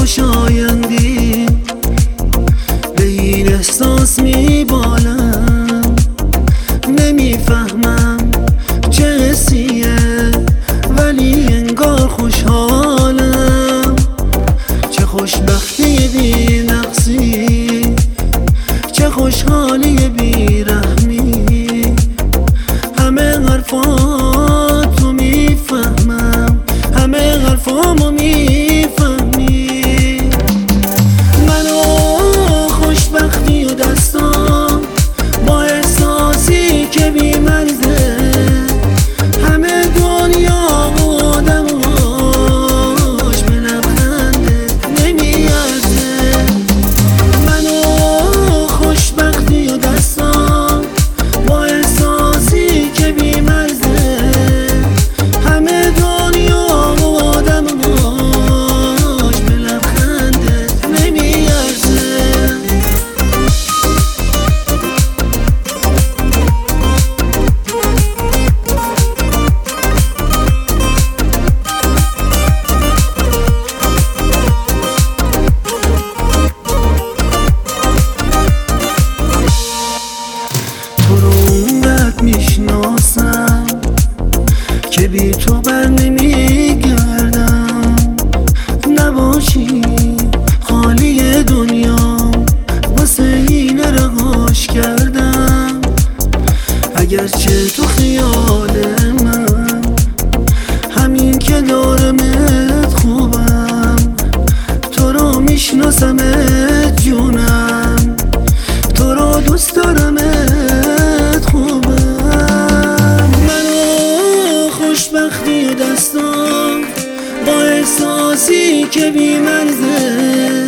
خوشایندی به این احساس میبالم. نمیفهمم چه حسیه ولی انگار خوشحالم. چه خوشبختی بی نقصی، چه خوشحالی بی رحمی. همه حرفاتو میفهمم، همه حرفامو میفهمی. منو خوشبختی و دستام با احساسی که بی مرزه. همه دنیا و آدماش به لبخنده نمیارزه. منو خوشبختی و دستام با احساسی که بی مرزه. همه دنیا و آدماش به لبخنده نمیارزه. میشناسم که بی تو بر نمیگردم. نباشی خالی دنیا واسه این رهاش کردم. اگرچه تو خیال من همین که دارمت خوبم. تو رو میشناسمت جونم، تو رو دوست دارمت خوبم. خوشبختی و دستام با احساسی که بی مرزه.